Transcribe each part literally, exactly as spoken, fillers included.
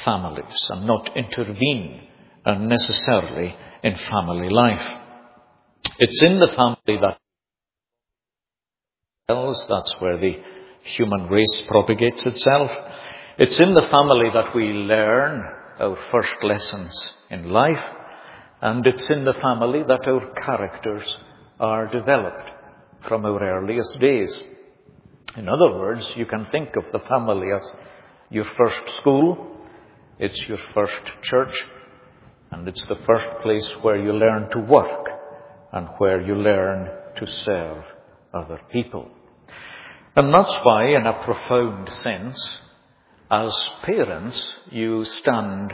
families and not intervene unnecessarily in family life. It's in the family that that's where the human race propagates itself. It's in the family that we learn our first lessons in life, and it's in the family that our characters are developed from our earliest days. In other words, you can think of the family as your first school, it's your first church, and it's the first place where you learn to work and where you learn to serve other people. And that's why, in a profound sense, as parents, you stand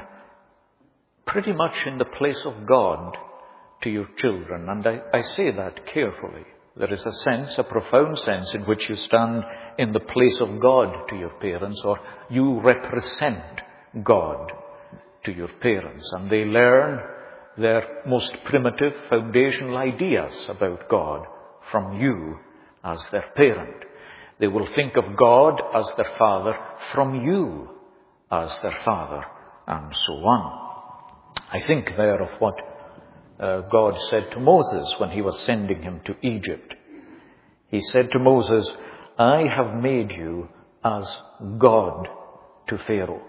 pretty much in the place of God to your children. And I, I say that carefully. There is a sense, a profound sense, in which you stand in the place of God to your parents, or you represent God to your parents. And they learn their most primitive foundational ideas about God from you as their parent. They will think of God as their father from you as their father, and so on. I think there of what uh, God said to Moses when he was sending him to Egypt. He said to Moses, I have made you as God to Pharaoh.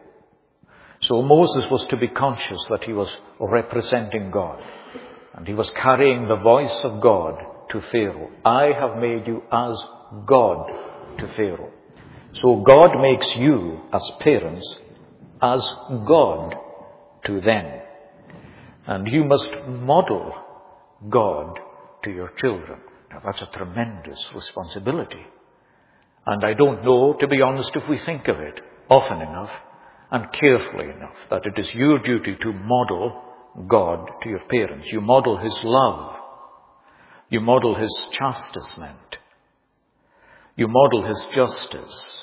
So Moses was to be conscious that he was representing God, and he was carrying the voice of God to Pharaoh. I have made you as God to Pharaoh. So God makes you as parents as God to them. And you must model God to your children. Now that's a tremendous responsibility. And I don't know, to be honest, if we think of it often enough and carefully enough, that it is your duty to model God to your parents. You model His love. You model His chastisement. You model His justice.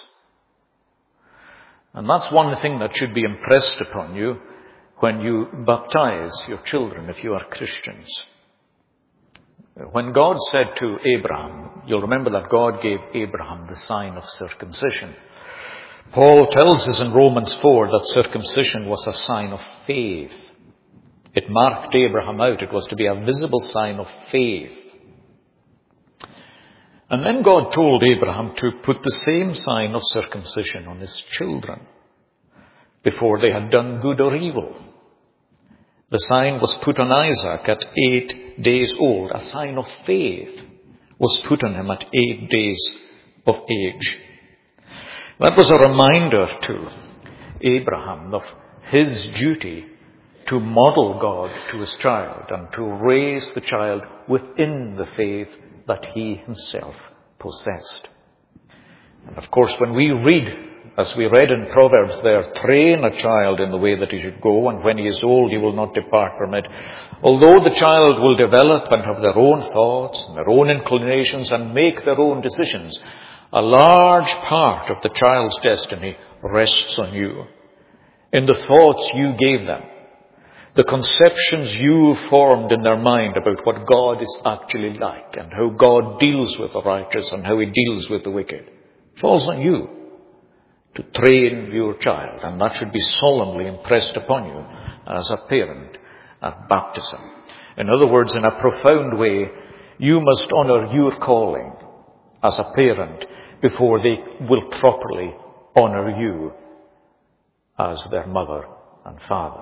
And that's one thing that should be impressed upon you when you baptize your children, if you are Christians. When God said to Abraham, you'll remember that God gave Abraham the sign of circumcision. Paul tells us in Romans four that circumcision was a sign of faith. It marked Abraham out. It was to be a visible sign of faith. And then God told Abraham to put the same sign of circumcision on his children before they had done good or evil. The sign was put on Isaac at eight days old. A sign of faith was put on him at eight days of age. That was a reminder to Abraham of his duty to model God to his child and to raise the child within the faith that he himself possessed. And of course, when we read, as we read in Proverbs there, train a child in the way that he should go, and when he is old, he will not depart from it. Although the child will develop and have their own thoughts and their own inclinations and make their own decisions, a large part of the child's destiny rests on you. In the thoughts you gave them, the conceptions you formed in their mind about what God is actually like and how God deals with the righteous and how He deals with the wicked, falls on you to train your child. And that should be solemnly impressed upon you as a parent at baptism. In other words, in a profound way, you must honor your calling as a parent before they will properly honor you as their mother and father.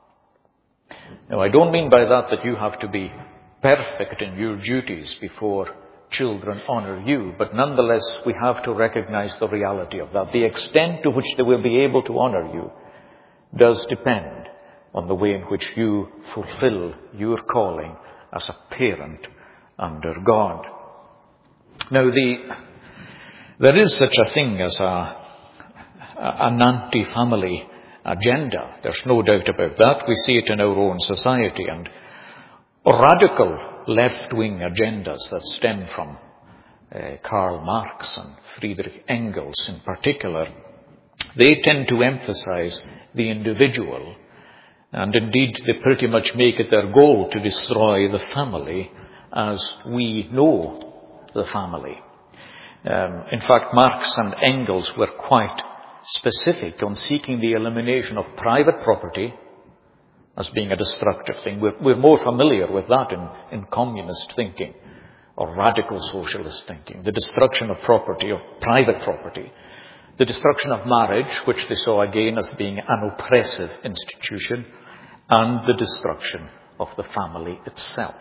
Now, I don't mean by that that you have to be perfect in your duties before children honor you, but nonetheless we have to recognize the reality of that. The extent to which they will be able to honor you does depend on the way in which you fulfill your calling as a parent under God. Now, the, there is such a thing as a, an anti-family agenda. There's no doubt about that. We see it in our own society, and radical left-wing agendas that stem from uh, Karl Marx and Friedrich Engels in particular, they tend to emphasize the individual, and indeed they pretty much make it their goal to destroy the family as we know the family. Um, in fact, Marx and Engels were quite specific on seeking the elimination of private property as being a destructive thing. We're, we're more familiar with that in, in communist thinking or radical socialist thinking. The destruction of property, of private property. The destruction of marriage, which they saw again as being an oppressive institution. And the destruction of the family itself.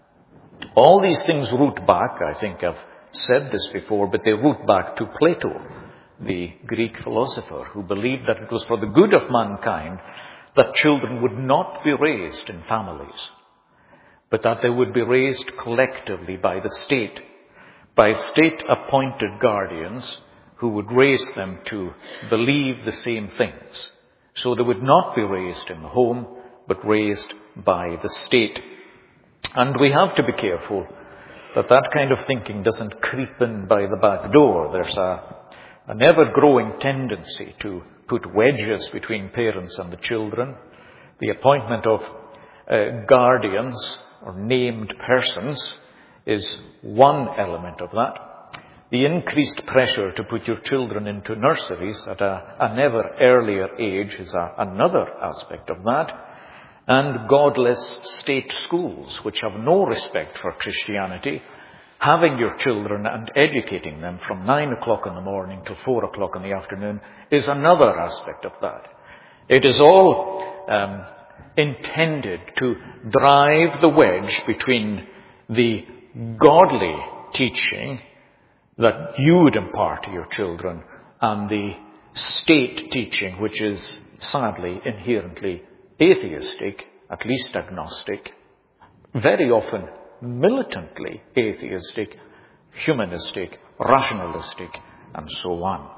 All these things root back, I think I've said this before, but they root back to Plato, the Greek philosopher, who believed that it was for the good of mankind that children would not be raised in families, but that they would be raised collectively by the state, by state-appointed guardians who would raise them to believe the same things. So they would not be raised in the home, but raised by the state. And we have to be careful that that kind of thinking doesn't creep in by the back door. There's a, an ever-growing tendency to put wedges between parents and the children. The appointment of uh, guardians or named persons is one element of that. The increased pressure to put your children into nurseries at a, an ever earlier age is a, another aspect of that. And godless state schools, which have no respect for Christianity, having your children and educating them from nine o'clock in the morning to four o'clock in the afternoon is another aspect of that. It is all um, intended to drive the wedge between the godly teaching that you would impart to your children and the state teaching, which is sadly inherently atheistic, at least agnostic, very often militantly atheistic, humanistic, rationalistic, and so on.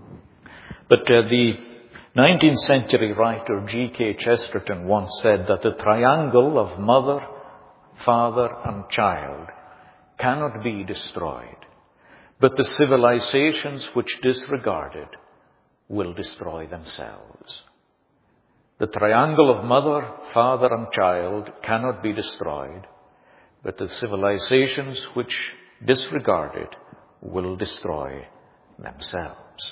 But uh, the nineteenth century writer G K Chesterton once said that the triangle of mother, father, and child cannot be destroyed, but the civilizations which disregard it will destroy themselves. The triangle of mother, father, and child cannot be destroyed, but the civilizations which disregard it will destroy themselves.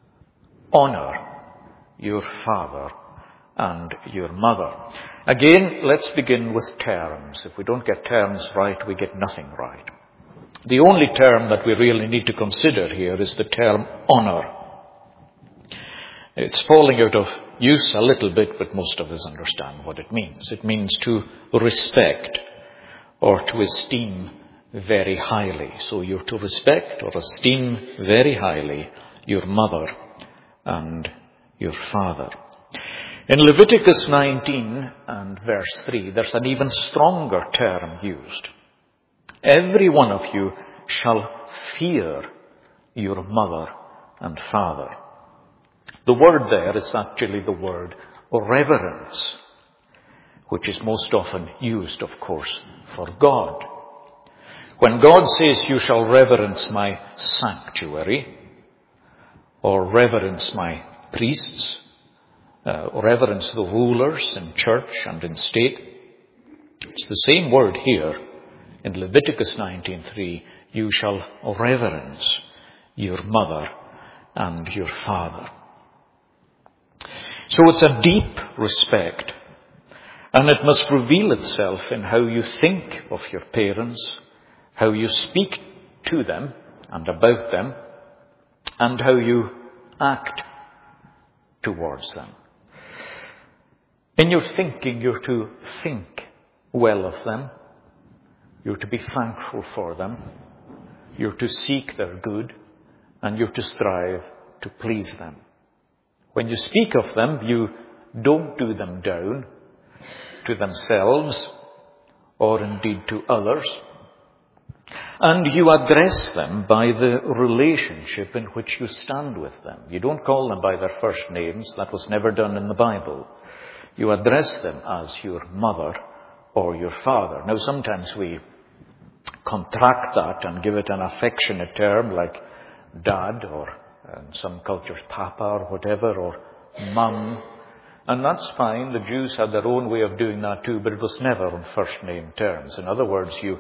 Honor your father and your mother. Again, let's begin with terms. If we don't get terms right, we get nothing right. The only term that we really need to consider here is the term honor. It's falling out of use a little bit, but most of us understand what it means. It means to respect or to esteem very highly. So you're to respect or esteem very highly your mother and your father. In Leviticus nineteen and verse three, there's an even stronger term used. Every one of you shall fear your mother and father. The word there is actually the word reverence, which is most often used, of course, for God. When God says, you shall reverence my sanctuary, or reverence my priests, uh, or reverence the rulers in church and in state, it's the same word here in Leviticus nineteen three. You shall reverence your mother and your father. So it's a deep respect, and it must reveal itself in how you think of your parents, how you speak to them and about them, and how you act towards them. In your thinking, you're to think well of them. You're to be thankful for them. You're to seek their good, and you're to strive to please them. When you speak of them, you don't do them down to themselves or indeed to others. And you address them by the relationship in which you stand with them. You don't call them by their first names. That was never done in the Bible. You address them as your mother or your father. Now, sometimes we contract that and give it an affectionate term like dad, or in some cultures papa or whatever, or mum. And that's fine. The Jews had their own way of doing that too, but it was never on first name terms. In other words, you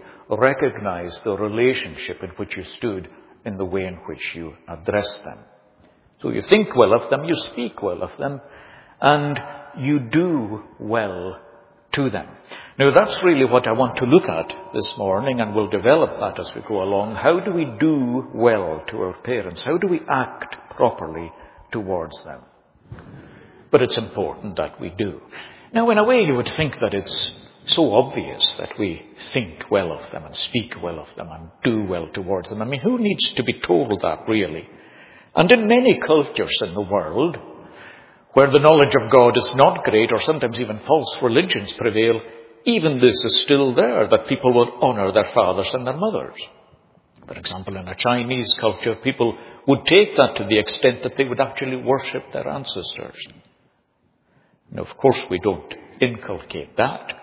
recognize the relationship in which you stood in the way in which you addressed them. So you think well of them, you speak well of them, and you do well to them. Now that's really what I want to look at this morning, and we'll develop that as we go along. How do we do well to our parents? How do we act properly towards them? But it's important that we do. Now in a way you would think that it's so obvious that we think well of them and speak well of them and do well towards them. I mean, who needs to be told that really? And in many cultures in the world, where the knowledge of God is not great, or sometimes even false religions prevail, even this is still there, that people will honor their fathers and their mothers. For example, in a Chinese culture, people would take that to the extent that they would actually worship their ancestors. Now, of course, we don't inculcate that.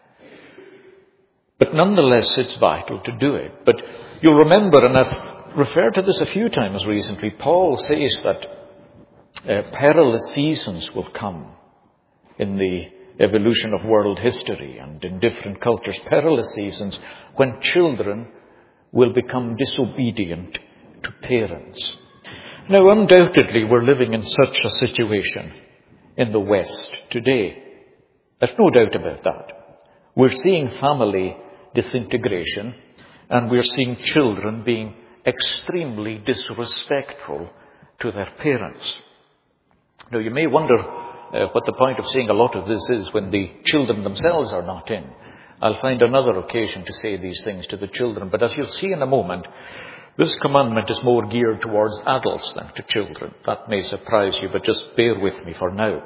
But nonetheless, it's vital to do it. But you'll remember, and I've referred to this a few times recently, Paul says that uh, perilous seasons will come in the evolution of world history and in different cultures, perilous seasons when children will become disobedient to parents. Now, undoubtedly, we're living in such a situation in the West today. There's no doubt about that. We're seeing family disintegration, and we're seeing children being extremely disrespectful to their parents. Now, you may wonder uh, what the point of saying a lot of this is when the children themselves are not in. I'll find another occasion to say these things to the children, but as you'll see in a moment, this commandment is more geared towards adults than to children. That may surprise you, but just bear with me for now.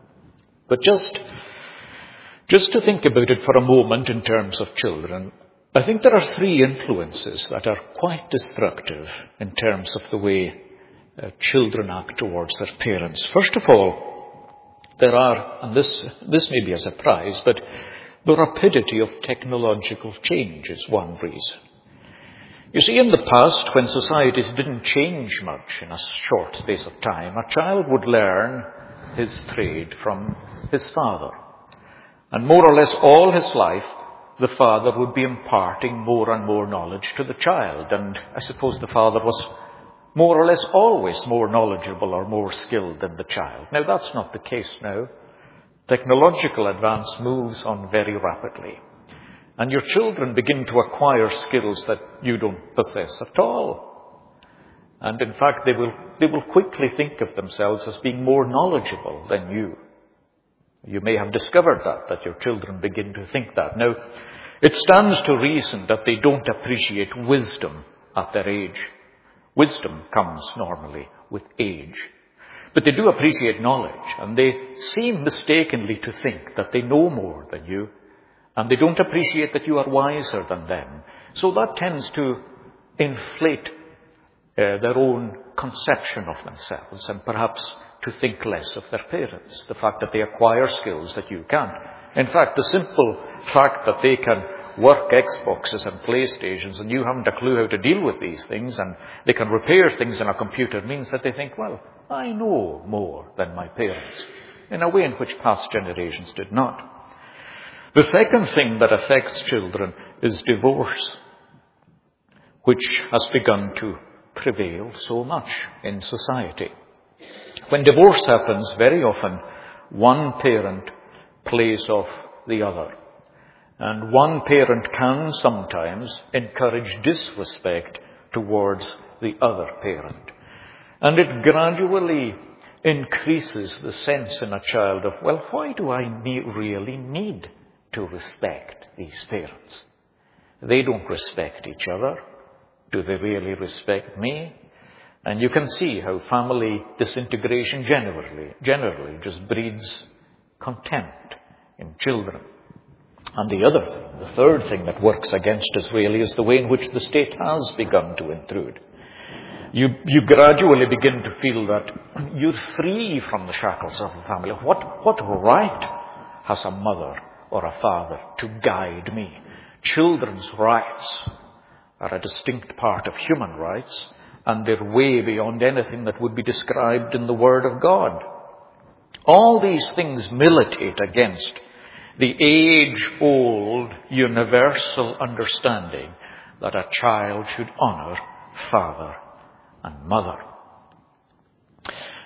But just, just to think about it for a moment in terms of children, I think there are three influences that are quite destructive in terms of the way uh, children act towards their parents. First of all, there are, and this, this may be a surprise, but the rapidity of technological change is one reason. You see, in the past, when societies didn't change much in a short space of time, a child would learn his trade from his father. And more or less all his life, the father would be imparting more and more knowledge to the child. And I suppose the father was more or less always more knowledgeable or more skilled than the child. Now, that's not the case now. Technological advance moves on very rapidly. And your children begin to acquire skills that you don't possess at all. And in fact, they will, they will quickly think of themselves as being more knowledgeable than you. You may have discovered that, that your children begin to think that. Now, it stands to reason that they don't appreciate wisdom at their age. Wisdom comes normally with age. But they do appreciate knowledge, and they seem mistakenly to think that they know more than you, and they don't appreciate that you are wiser than them. So that tends to inflate uh, their own conception of themselves, and perhaps to think less of their parents, the fact that they acquire skills that you can't. In fact, the simple fact that they can work Xboxes and PlayStations and you haven't a clue how to deal with these things, and they can repair things in a computer, means that they think, well, I know more than my parents, in a way in which past generations did not. The second thing that affects children is divorce, which has begun to prevail so much in society. When divorce happens, very often one parent plays off the other. And one parent can sometimes encourage disrespect towards the other parent. And it gradually increases the sense in a child of, well, why do I need, really need to respect these parents? They don't respect each other. Do they really respect me? And you can see how family disintegration generally, generally just breeds contempt in children. And the other thing, the third thing that works against us really is the way in which the state has begun to intrude. You, you gradually begin to feel that you're free from the shackles of the family. What, what right has a mother or a father to guide me? Children's rights are a distinct part of human rights, and they're way beyond anything that would be described in the Word of God. All these things militate against the age-old universal understanding that a child should honor father and mother.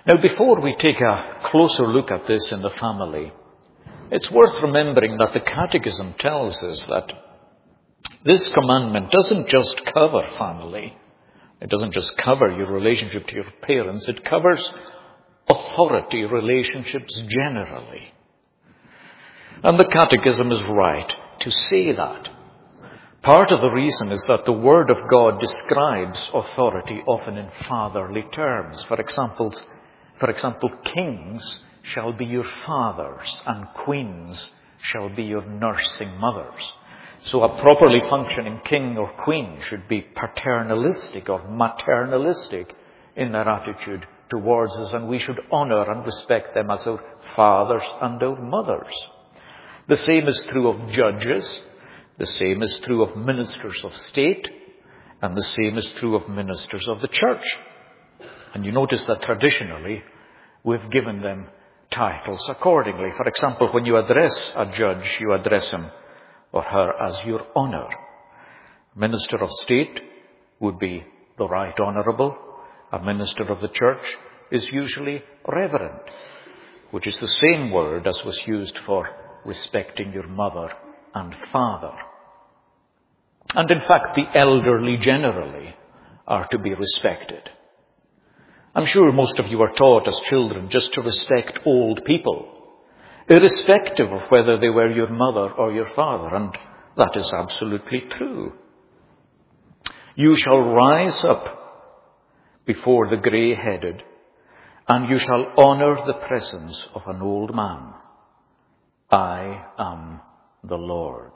Now, before we take a closer look at this in the family, it's worth remembering that the Catechism tells us that this commandment doesn't just cover family. It doesn't just cover your relationship to your parents. It covers authority relationships generally. And the Catechism is right to say that. Part of the reason is that the Word of God describes authority often in fatherly terms. For example, for example, kings shall be your fathers and queens shall be your nursing mothers. So a properly functioning king or queen should be paternalistic or maternalistic in their attitude towards us, and we should honour and respect them as our fathers and our mothers. The same is true of judges, the same is true of ministers of state, and the same is true of ministers of the church. And you notice that traditionally we've given them titles accordingly. For example, when you address a judge, you address him or her as your honour. Minister of state would be the Right Honourable. A minister of the church is usually reverend, which is the same word as was used for respecting your mother and father. And in fact, the elderly generally are to be respected. I'm sure most of you are taught as children just to respect old people, irrespective of whether they were your mother or your father, and that is absolutely true. You shall rise up before the grey-headed, and you shall honour the presence of an old man. I am the Lord.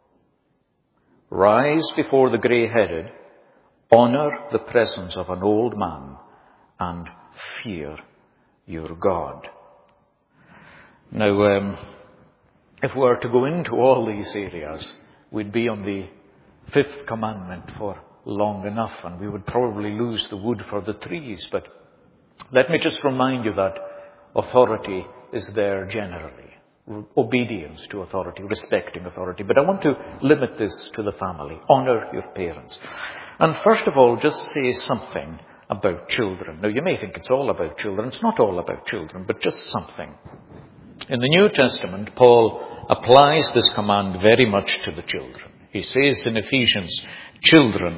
Rise before the grey-headed, honour the presence of an old man, and fear your God. Now, um, if we were to go into all these areas, we'd be on the fifth commandment for long enough, and we would probably lose the wood for the trees. But let me just remind you that authority is there generally. Obedience to authority, respecting authority. But I want to limit this to the family. Honour your parents. And first of all, just say something about children. Now, you may think it's all about children. It's not all about children, but just something. In the New Testament, Paul applies this command very much to the children. He says in Ephesians, children,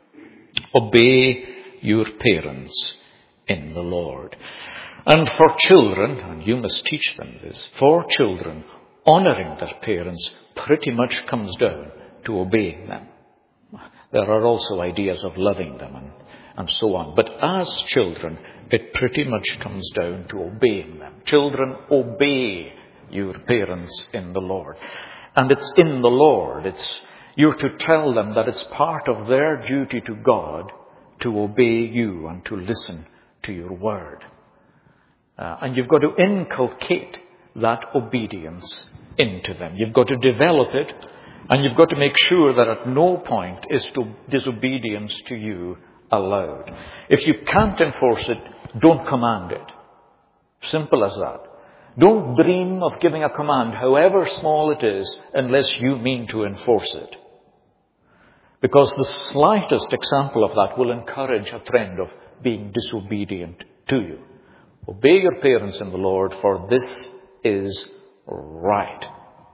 obey your parents in the Lord. And for children, and you must teach them this, for children, honouring their parents pretty much comes down to obeying them. There are also ideas of loving them and, and so on. But as children, it pretty much comes down to obeying them. Children, obey your parents in the Lord. And it's in the Lord. It's you're to tell them that it's part of their duty to God to obey you and to listen to your word. Uh, and you've got to inculcate that obedience into them. You've got to develop it, and you've got to make sure that at no point is to disobedience to you allowed. If you can't enforce it, don't command it. Simple as that. Don't dream of giving a command, however small it is, unless you mean to enforce it. Because the slightest example of that will encourage a trend of being disobedient to you. Obey your parents in the Lord, for this is right.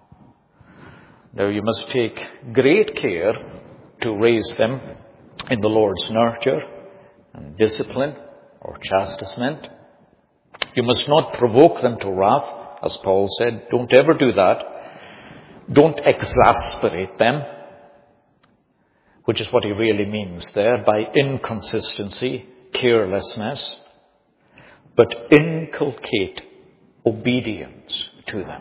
Now, you must take great care to raise them in the Lord's nurture and discipline or chastisement. You must not provoke them to wrath, as Paul said. Don't ever do that. Don't exasperate them, which is what he really means there by inconsistency, carelessness. But inculcate obedience to them.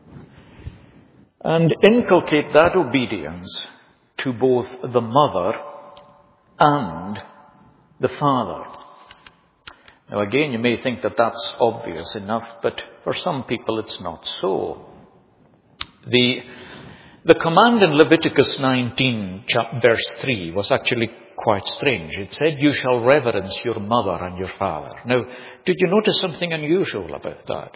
And inculcate that obedience to both the mother and the father. Now again, you may think that that's obvious enough, but for some people it's not so. The, the command in Leviticus nineteen, verse three, was actually quite strange. It said, you shall reverence your mother and your father. Now, did you notice something unusual about that?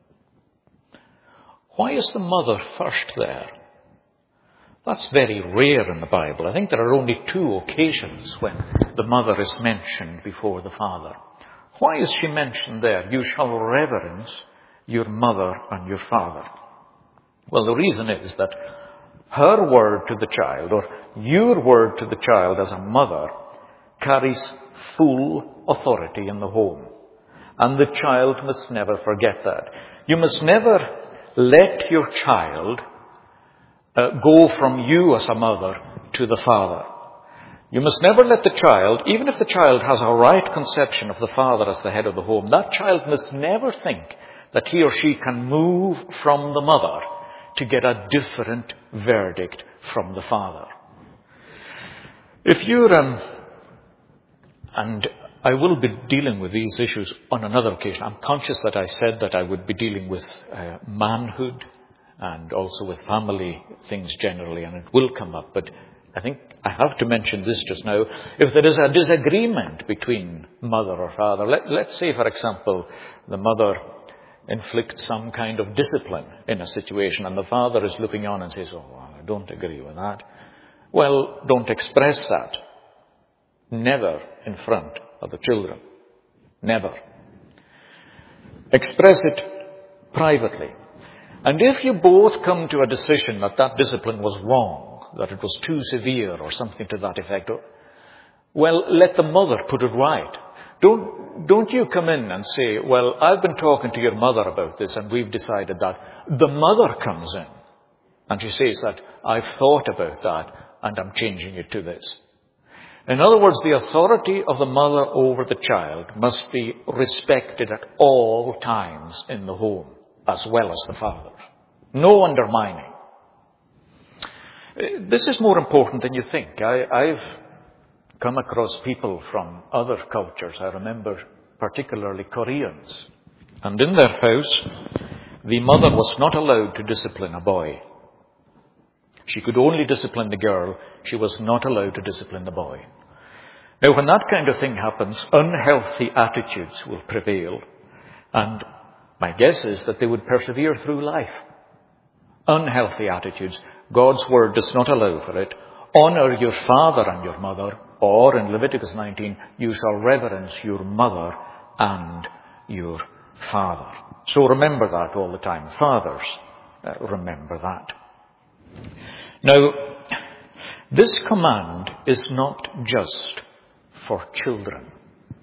Why is the mother first there? That's very rare in the Bible. I think there are only two occasions when the mother is mentioned before the father. Why is she mentioned there? You shall reverence your mother and your father. Well, the reason is that her word to the child, or your word to the child as a mother, carries full authority in the home. And the child must never forget that. You must never let your child uh, go from you as a mother to the father. You must never let the child, even if the child has a right conception of the father as the head of the home, that child must never think that he or she can move from the mother to get a different verdict from the father. If you're, um, and I will be dealing with these issues on another occasion. I'm conscious that I said that I would be dealing with uh, manhood and also with family things generally, and it will come up. But I think I have to mention this just now. If there is a disagreement between mother or father, let, let's say, for example, the mother inflicts some kind of discipline in a situation and the father is looking on and says, oh, well, I don't agree with that. Well, don't express that. Never in front of the children. Never. Express it privately. And if you both come to a decision that that discipline was wrong, that it was too severe or something to that effect, well, let the mother put it right. Don't, don't you come in and say, well, I've been talking to your mother about this and we've decided that. The mother comes in and she says that I've thought about that and I'm changing it to this. In other words, the authority of the mother over the child must be respected at all times in the home, as well as the father. No undermining. This is more important than you think. I, I've come across people from other cultures. I remember particularly Koreans. And in their house, the mother was not allowed to discipline a boy. She could only discipline the girl. She was not allowed to discipline the boy. Now, when that kind of thing happens, unhealthy attitudes will prevail. And my guess is that they would persevere through life. Unhealthy attitudes. God's word does not allow for it. Honor your father and your mother. Or in Leviticus nineteen, you shall reverence your mother and your father. So remember that all the time. Fathers, uh, remember that. Now, this command is not just for children.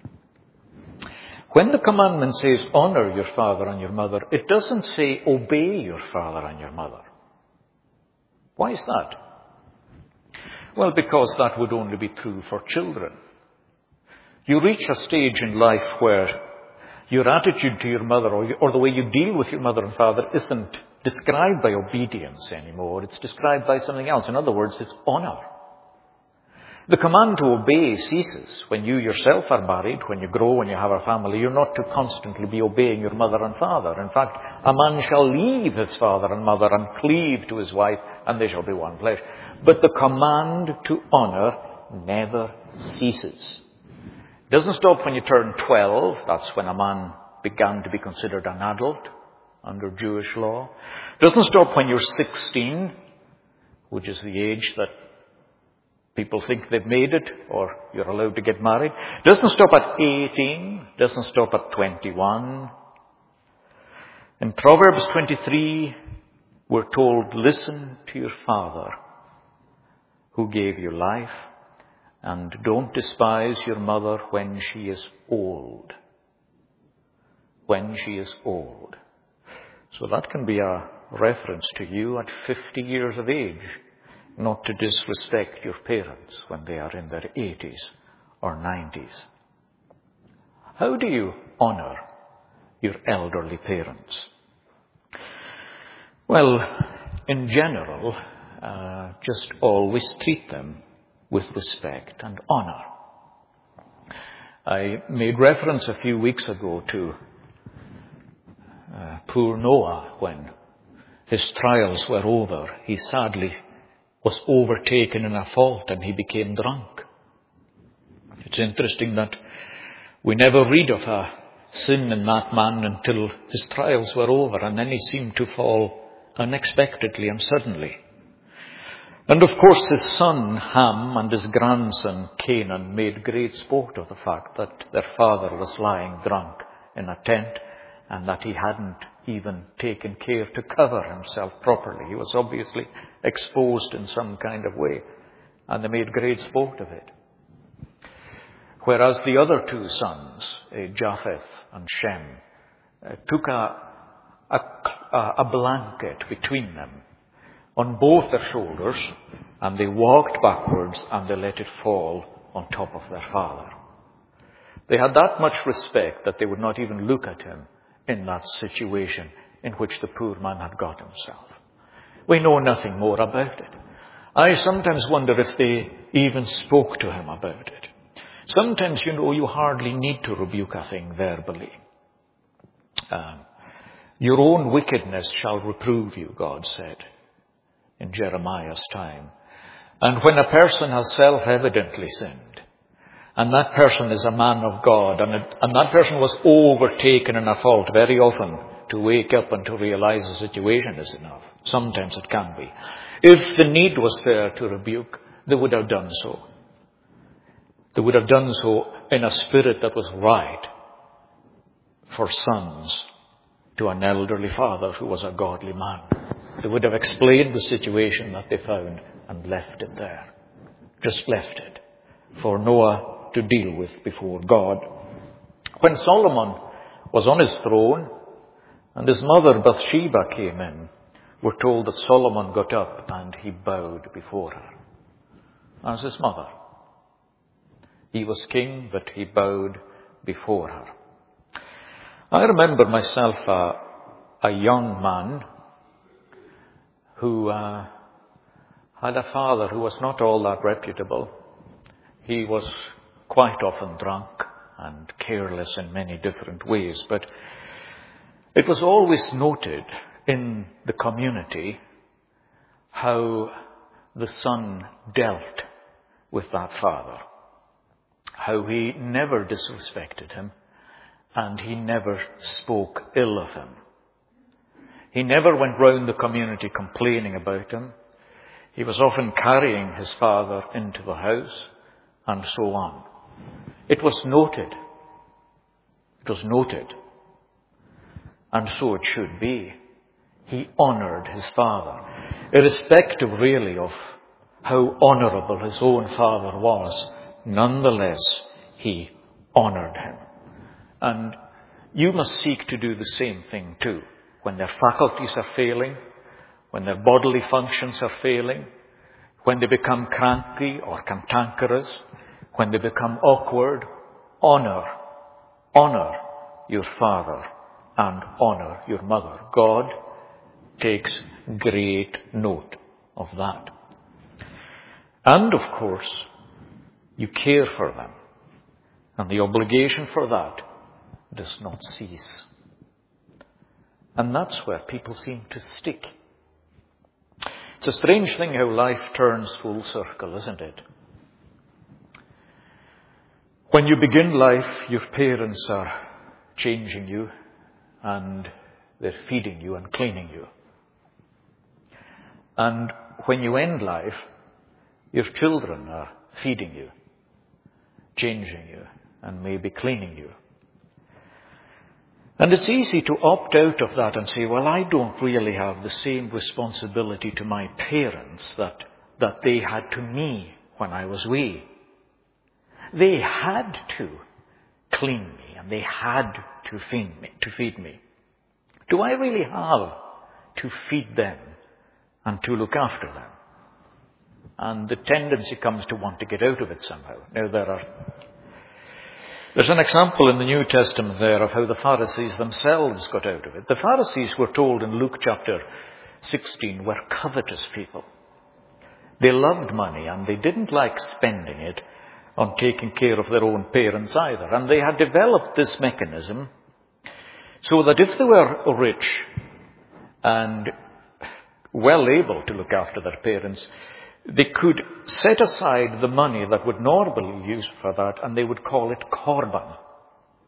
When the commandment says honor your father and your mother, it doesn't say obey your father and your mother. Why is that? Well, because that would only be true for children. You reach a stage in life where your attitude to your mother or, or the way you deal with your mother and father isn't described by obedience anymore. It's described by something else. In other words, it's honor. The command to obey ceases when you yourself are married, when you grow, when you have a family. You're not to constantly be obeying your mother and father. In fact, a man shall leave his father and mother and cleave to his wife, and they shall be one flesh. But the command to honor never ceases. It doesn't stop when you turn twelve. That's when a man began to be considered an adult under Jewish law. It doesn't stop when you're sixteen, which is the age that people think they've made it, or you're allowed to get married. It doesn't stop at eighteen. It doesn't stop at twenty-one. In Proverbs twenty-three, we're told, listen to your father who gave you life, and don't despise your mother when she is old. When she is old. So that can be a reference to you at fifty years of age, not to disrespect your parents when they are in their eighties or nineties. How do you honor your elderly parents? Well, in general, uh, just always treat them with respect and honor. I made reference a few weeks ago to uh, poor Noah when his trials were over. He sadly was overtaken in a fault and he became drunk. It's interesting that we never read of a sin in that man until his trials were over, and then he seemed to fall unexpectedly and suddenly. And of course his son Ham and his grandson Canaan made great sport of the fact that their father was lying drunk in a tent and that he hadn't even taken care to cover himself properly. He was obviously exposed in some kind of way, and they made great sport of it. Whereas the other two sons, Japheth and Shem, took a, a, a blanket between them on both their shoulders, and they walked backwards and they let it fall on top of their father. They had that much respect that they would not even look at him in that situation in which the poor man had got himself. We know nothing more about it. I sometimes wonder if they even spoke to him about it. Sometimes, you know, you hardly need to rebuke a thing verbally. Um, your own wickedness shall reprove you, God said in Jeremiah's time. And when a person has self-evidently sinned, and that person is a man of God, and, it, and that person was overtaken in a fault very often to wake up and to realize the situation is enough. Sometimes it can be. If the need was there to rebuke, they would have done so. They would have done so in a spirit that was right for sons to an elderly father who was a godly man. They would have explained the situation that they found and left it there. Just left it for Noah to deal with before God. When Solomon was on his throne and his mother Bathsheba came in, we're told that Solomon got up and he bowed before her as his mother. He was king, but he bowed before her. I remember myself uh, a young man who uh, had a father who was not all that reputable. He was quite often drunk and careless in many different ways, but it was always noted in the community how the son dealt with that father. How he never disrespected him, and he never spoke ill of him. He never went round the community complaining about him. He was often carrying his father into the house, and so on. It was noted. It was noted. And so it should be. He honoured his father, irrespective really of how honourable his own father was. Nonetheless, he honoured him. And you must seek to do the same thing too. When their faculties are failing, when their bodily functions are failing, when they become cranky or cantankerous, when they become awkward, honour, honour your father and honour your mother. God takes great note of that. And of course, you care for them. And the obligation for that does not cease. And that's where people seem to stick. It's a strange thing how life turns full circle, isn't it? When you begin life, your parents are changing you and they're feeding you and cleaning you. And when you end life, your children are feeding you, changing you, and maybe cleaning you. And it's easy to opt out of that and say, well, I don't really have the same responsibility to my parents that, that they had to me when I was wee. They had to clean me and they had to feed me, to feed me. Do I really have to feed them and to look after them? And the tendency comes to want to get out of it somehow. Now there are There's an example in the New Testament there of how the Pharisees themselves got out of it. The Pharisees, were told in Luke chapter sixteen, were covetous people. They loved money and they didn't like spending it on taking care of their own parents either. And they had developed this mechanism so that if they were rich and well able to look after their parents, they could set aside the money that would normally be used for that, and they would call it korban.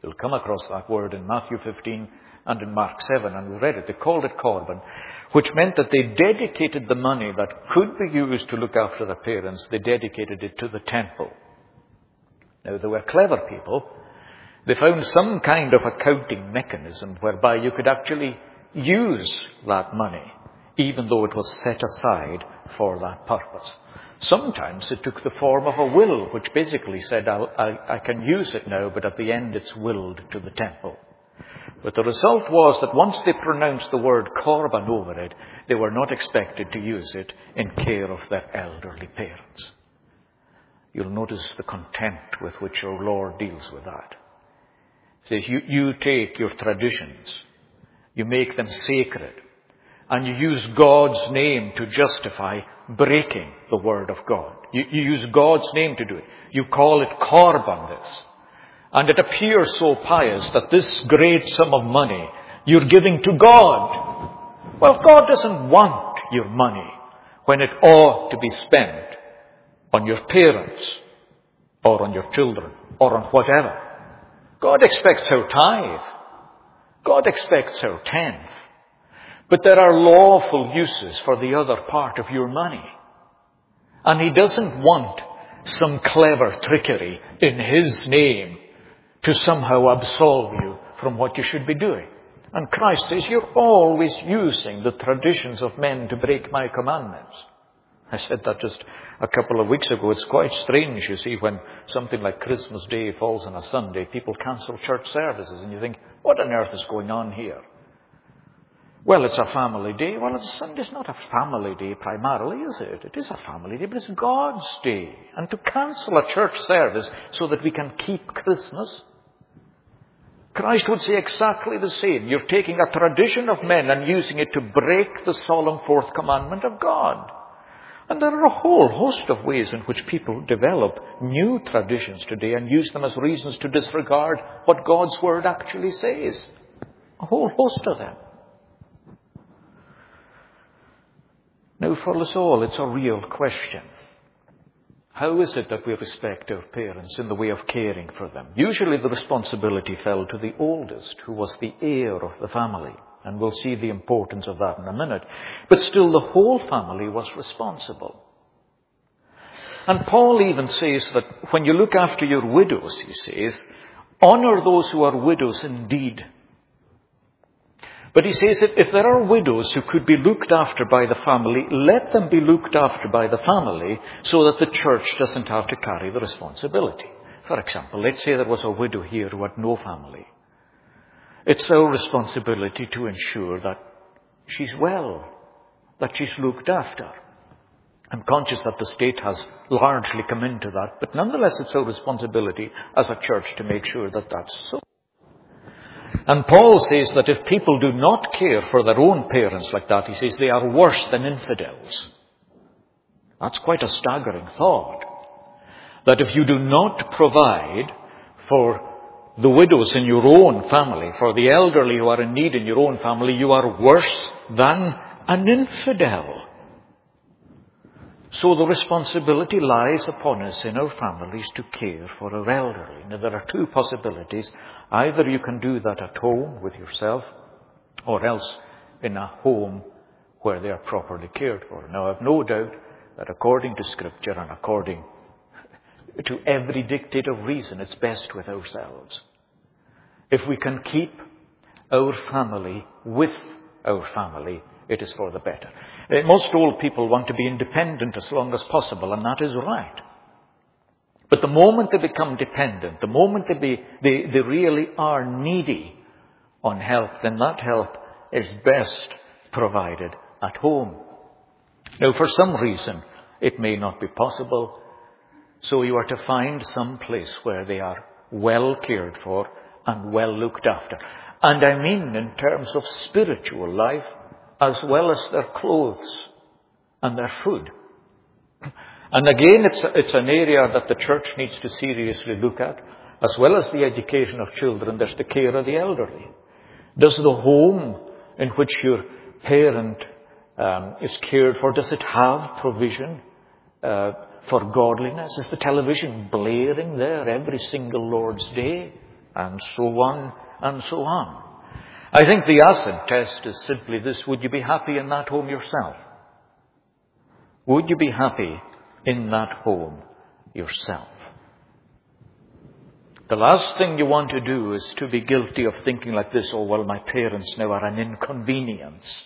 You'll come across that word in Matthew fifteen and in Mark seven, and we read it. They called it Corban, which meant that they dedicated the money that could be used to look after their parents, they dedicated it to the temple. Now, they were clever people. They found some kind of accounting mechanism whereby you could actually use that money, even though it was set aside for that purpose. Sometimes it took the form of a will, which basically said, I'll, I, I can use it now, but at the end it's willed to the temple. But the result was that once they pronounced the word Corban over it, they were not expected to use it in care of their elderly parents. You'll notice the contempt with which our Lord deals with that. He says, you, you take your traditions, you make them sacred, and you use God's name to justify breaking the word of God. You, you use God's name to do it. You call it Corban, this. And it appears so pious that this great sum of money you're giving to God. Well, God doesn't want your money when it ought to be spent on your parents or on your children or on whatever. God expects our tithe. God expects our tenth. But there are lawful uses for the other part of your money. And He doesn't want some clever trickery in His name to somehow absolve you from what you should be doing. And Christ says, you're always using the traditions of men to break my commandments. I said that just a couple of weeks ago. It's quite strange, you see, when something like Christmas Day falls on a Sunday, people cancel church services, and you think, what on earth is going on here? Well, it's a family day. Well, it's Sunday's not a family day primarily, is it? It is a family day, but it's God's day. And to cancel a church service so that we can keep Christmas, Christ would say exactly the same. You're taking a tradition of men and using it to break the solemn fourth commandment of God. And there are a whole host of ways in which people develop new traditions today and use them as reasons to disregard what God's word actually says. A whole host of them. Now, for us all, it's a real question. How is it that we respect our parents in the way of caring for them? Usually the responsibility fell to the oldest, who was the heir of the family. And we'll see the importance of that in a minute. But still, the whole family was responsible. And Paul even says that when you look after your widows, he says, honor those who are widows indeed. But he says that if there are widows who could be looked after by the family, let them be looked after by the family so that the church doesn't have to carry the responsibility. For example, let's say there was a widow here who had no family. It's our responsibility to ensure that she's well, that she's looked after. I'm conscious that the state has largely come into that, but nonetheless it's our responsibility as a church to make sure that that's so. And Paul says that if people do not care for their own parents like that, he says they are worse than infidels. That's quite a staggering thought. That if you do not provide for the widows in your own family, for the elderly who are in need in your own family, you are worse than an infidel. So the responsibility lies upon us in our families to care for our elderly. Now, there are two possibilities. Either you can do that at home with yourself, or else in a home where they are properly cared for. Now, I have no doubt that according to Scripture and according to every dictate of reason, it's best with ourselves. If we can keep our family with our family, it is for the better. Most old people want to be independent as long as possible, and that is right. But the moment they become dependent, the moment they, be, they, they really are needy on help, then that help is best provided at home. Now, for some reason, it may not be possible, so you are to find some place where they are well cared for and well looked after. And I mean in terms of spiritual life, as well as their clothes and their food. And again, it's, it's an area that the church needs to seriously look at. As well as the education of children, there's the care of the elderly. Does the home in which your parent um, is cared for, does it have provision uh, for godliness? Is the television blaring there every single Lord's Day? and so on and so on. I think the acid test is simply this: would you be happy in that home yourself? Would you be happy in that home yourself? The last thing you want to do is to be guilty of thinking like this: oh, well, my parents now are an inconvenience.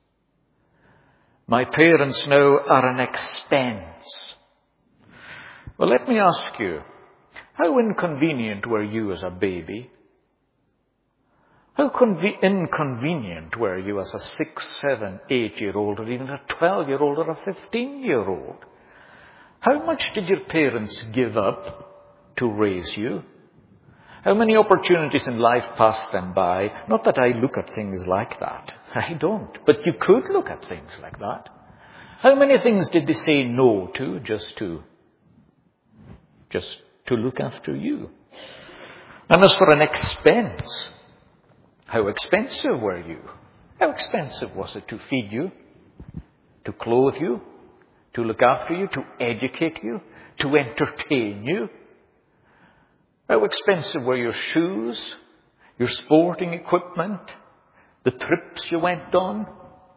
My parents now are an expense. Well, let me ask you, how inconvenient were you as a baby? How conve- inconvenient were you as a six, seven, eight-year-old, or even a twelve-year-old or a fifteen-year-old? How much did your parents give up to raise you? How many opportunities in life passed them by? Not that I look at things like that. I don't. But you could look at things like that. How many things did they say no to just to, just to look after you? And as for an expense, how expensive were you? How expensive was it to feed you, to clothe you, to look after you, to educate you, to entertain you? How expensive were your shoes, your sporting equipment, the trips you went on?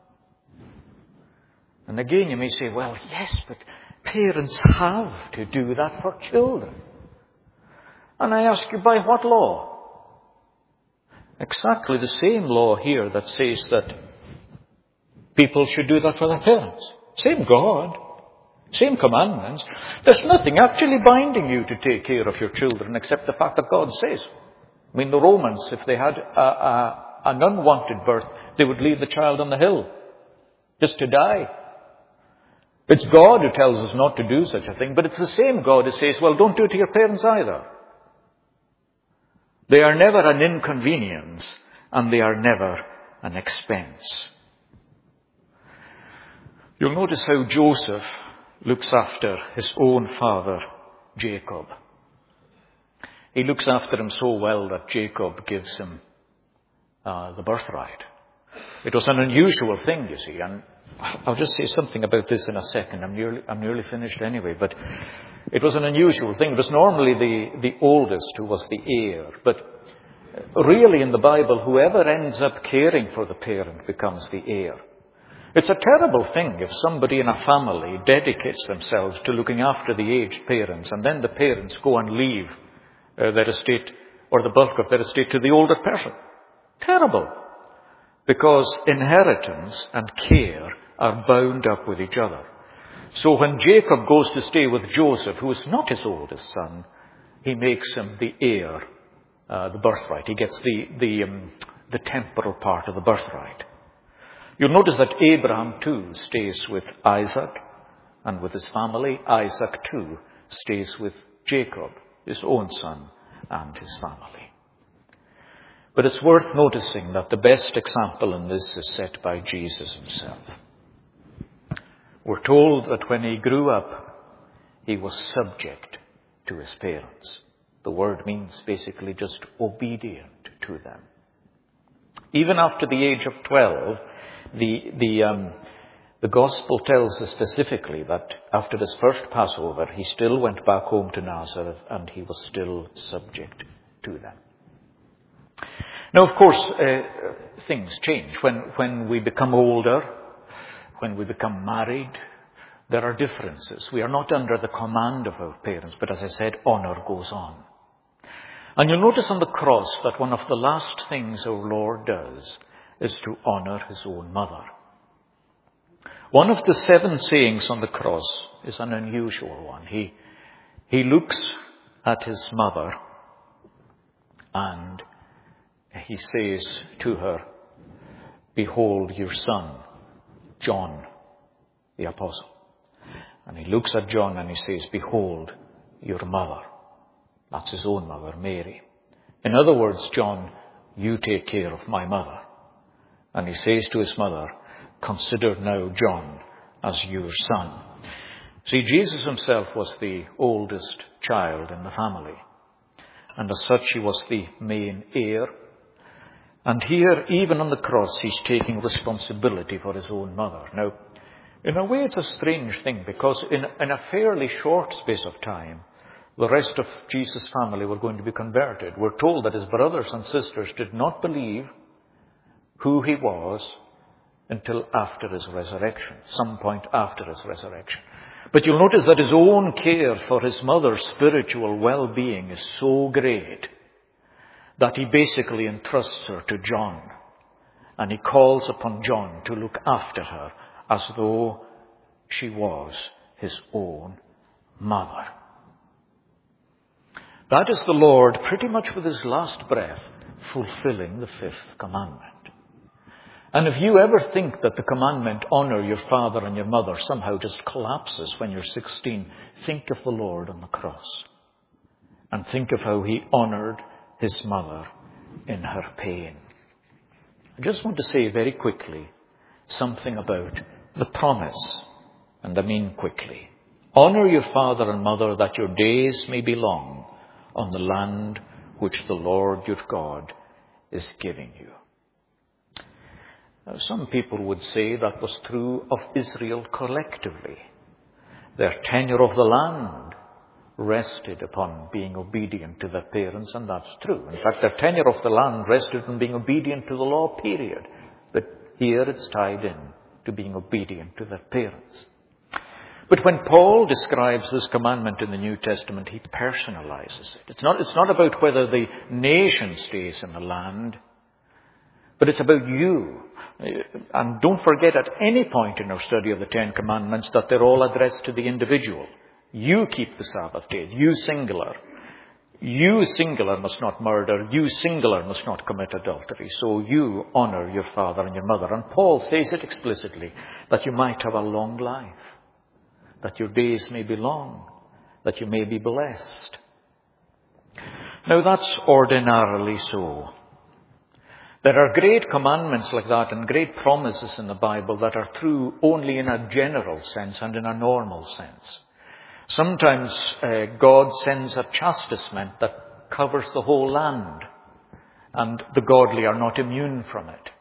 And again you may say, well, yes, but parents have to do that for children. And I ask you, by what law? Exactly the same law here that says that people should do that for their parents. Same God. Same commandments. There's nothing actually binding you to take care of your children except the fact that God says. I mean, the Romans, if they had a, a, an unwanted birth, they would leave the child on the hill, just to die. It's God who tells us not to do such a thing, but it's the same God who says, well, don't do it to your parents either. They are never an inconvenience, and they are never an expense. You'll notice how Joseph looks after his own father, Jacob. He looks after him so well that Jacob gives him uh, the birthright. It was an unusual thing, you see, and I'll just say something about this in a second. I'm nearly, I'm nearly finished anyway, but it was an unusual thing. It was normally the, the oldest who was the heir, but really in the Bible, whoever ends up caring for the parent becomes the heir. It's a terrible thing if somebody in a family dedicates themselves to looking after the aged parents, and then the parents go and leave uh, their estate or the bulk of their estate to the older person. Terrible. Because inheritance and care are bound up with each other. So when Jacob goes to stay with Joseph, who is not his oldest son, he makes him the heir, uh, the birthright. He gets the, the, um, the temporal part of the birthright. You'll notice that Abraham too stays with Isaac and with his family. Isaac too stays with Jacob, his own son, and his family. But it's worth noticing that the best example in this is set by Jesus himself. We're told that when he grew up, he was subject to his parents. The word means basically just obedient to them. Even after the age of twelve, The, the, um, the gospel tells us specifically that after this first Passover, he still went back home to Nazareth and he was still subject to them. Now, of course, uh, things change. When, when we become older, when we become married, there are differences. We are not under the command of our parents, but as I said, honor goes on. And you'll notice on the cross that one of the last things our Lord does is to honor his own mother. One of the seven sayings on the cross is an unusual one. He, he looks at his mother and he says to her, "Behold your son, John the Apostle." And he looks at John and he says, "Behold your mother." That's his own mother, Mary. In other words, John, you take care of my mother. And he says to his mother, "Consider now John as your son." See, Jesus himself was the oldest child in the family. And as such, he was the main heir. And here, even on the cross, he's taking responsibility for his own mother. Now, in a way, it's a strange thing, because in, in a fairly short space of time, the rest of Jesus' family were going to be converted. We're told that his brothers and sisters did not believe who he was until after his resurrection, some point after his resurrection. But you'll notice that his own care for his mother's spiritual well-being is so great that he basically entrusts her to John. And he calls upon John to look after her as though she was his own mother. That is the Lord, pretty much with his last breath, fulfilling the fifth commandment. And if you ever think that the commandment, honor your father and your mother, somehow just collapses when you're sixteen, think of the Lord on the cross. And think of how he honored his mother in her pain. I just want to say very quickly something about the promise. And I mean quickly. Honor your father and mother that your days may be long on the land which the Lord your God is giving you. Now, some people would say that was true of Israel collectively. Their tenure of the land rested upon being obedient to their parents, and that's true. In fact, their tenure of the land rested on being obedient to the law, period. But here it's tied in to being obedient to their parents. But when Paul describes this commandment in the New Testament, he personalizes it. It's not, it's not about whether the nation stays in the land, but it's about you. And don't forget at any point in our study of the Ten Commandments that they're all addressed to the individual. You keep the Sabbath day. You singular. You singular must not murder. You singular must not commit adultery. So you honor your father and your mother. And Paul says it explicitly, that you might have a long life, that your days may be long, that you may be blessed. Now that's ordinarily so. There are great commandments like that and great promises in the Bible that are true only in a general sense and in a normal sense. Sometimes uh, God sends a chastisement that covers the whole land, and the godly are not immune from it.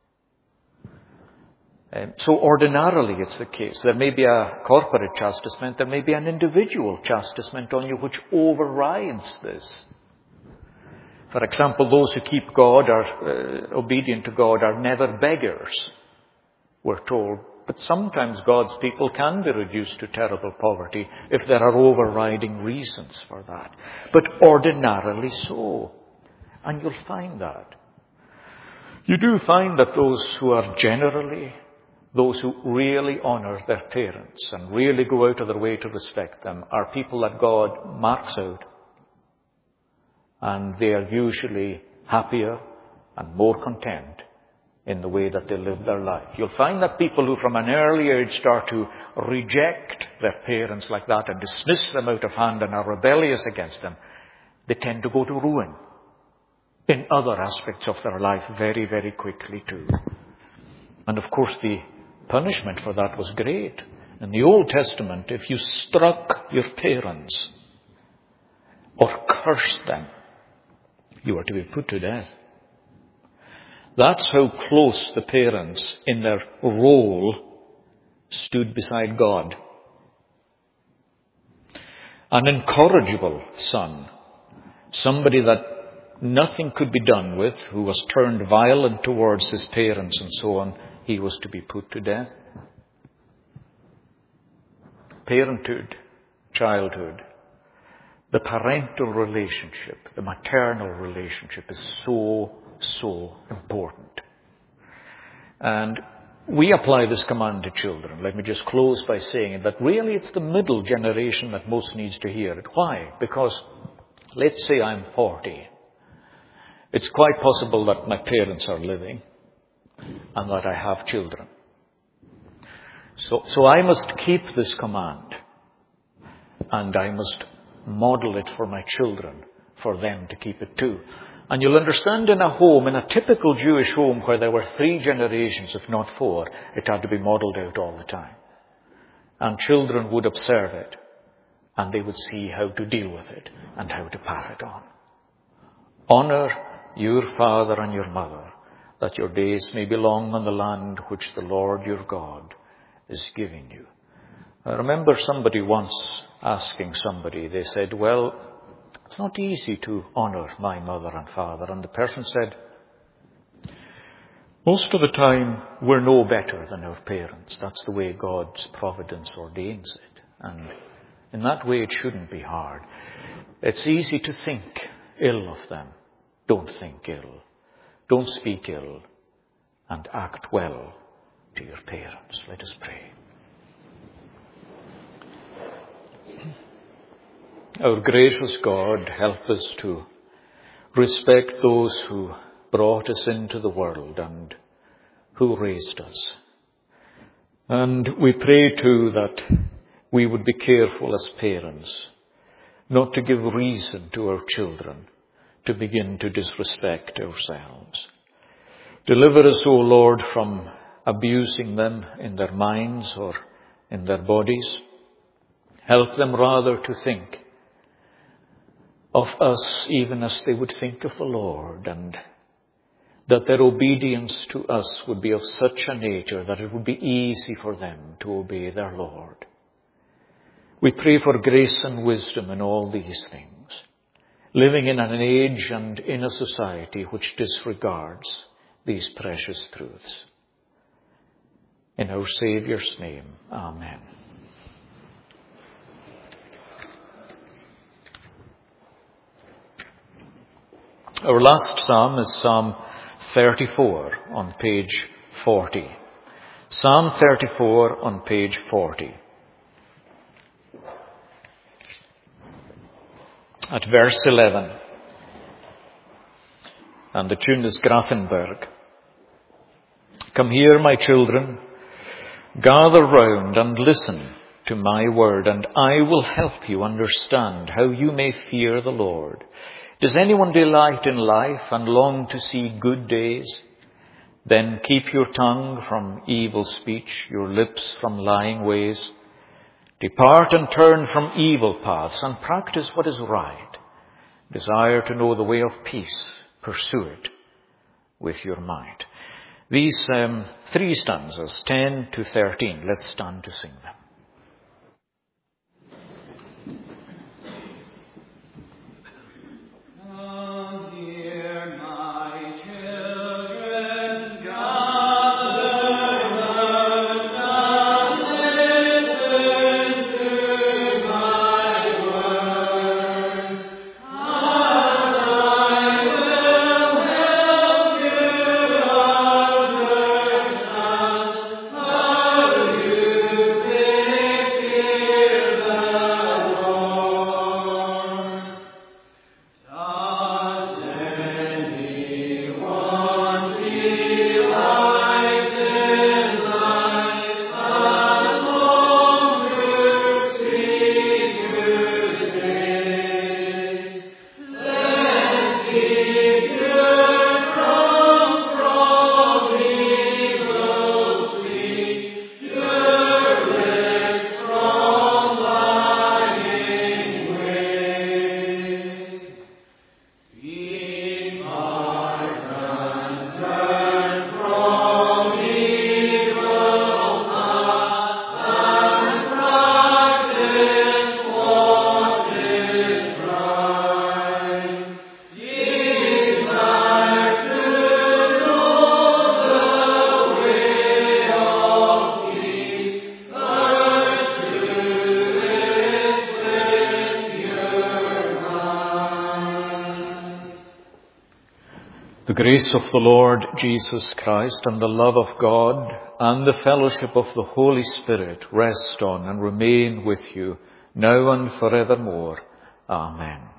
Um, so ordinarily it's the case. There may be a corporate chastisement, there may be an individual chastisement on you which overrides this. For example, those who keep God, are uh, obedient to God, are never beggars, we're told. But sometimes God's people can be reduced to terrible poverty if there are overriding reasons for that. But ordinarily so. And you'll find that. You do find that those who are generally, those who really honor their parents and really go out of their way to respect them, are people that God marks out. And they are usually happier and more content in the way that they live their life. You'll find that people who from an early age start to reject their parents like that and dismiss them out of hand and are rebellious against them, they tend to go to ruin in other aspects of their life very, very quickly too. And of course the punishment for that was great. In the Old Testament, if you struck your parents or cursed them, you were to be put to death. That's how close the parents in their role stood beside God. An incorrigible son, somebody that nothing could be done with, who was turned violent towards his parents and so on, he was to be put to death. Parenthood, childhood, the parental relationship, the maternal relationship is so, so important. And we apply this command to children. Let me just close by saying that really it's the middle generation that most needs to hear it. Why? Because let's say I'm forty. It's quite possible that my parents are living and that I have children. So, so I must keep this command, and I must model it for my children, for them to keep it too. And you'll understand in a home, in a typical Jewish home where there were three generations, if not four, it had to be modeled out all the time. And children would observe it, and they would see how to deal with it and how to pass it on. Honor your father and your mother, that your days may be long on the land which the Lord your God is giving you. I remember somebody once asking somebody, they said, well, it's not easy to honour my mother and father. And the person said, most of the time we're no better than our parents. That's the way God's providence ordains it. And in that way it shouldn't be hard. It's easy to think ill of them. Don't think ill. Don't speak ill. And act well to your parents. Let us pray. Our gracious God, help us to respect those who brought us into the world and who raised us. And we pray too that we would be careful as parents not to give reason to our children to begin to disrespect ourselves. Deliver us, O Lord, from abusing them in their minds or in their bodies. Help them rather to think of us even as they would think of the Lord, and that their obedience to us would be of such a nature that it would be easy for them to obey their Lord. We pray for grace and wisdom in all these things, living in an age and in a society which disregards these precious truths. In our Saviour's name, amen. Our last psalm is Psalm thirty-four on page forty. Psalm thirty-four on page forty. At verse eleven. And the tune is Grafenberg. Come here, my children, gather round and listen to my word, and I will help you understand how you may fear the Lord. Does anyone delight in life and long to see good days? Then keep your tongue from evil speech, your lips from lying ways. Depart and turn from evil paths and practice what is right. Desire to know the way of peace. Pursue it with your might. These um, three stanzas, ten to thirteen, let's stand to sing them. The grace of the Lord Jesus Christ and the love of God and the fellowship of the Holy Spirit rest on and remain with you now and forevermore. Amen.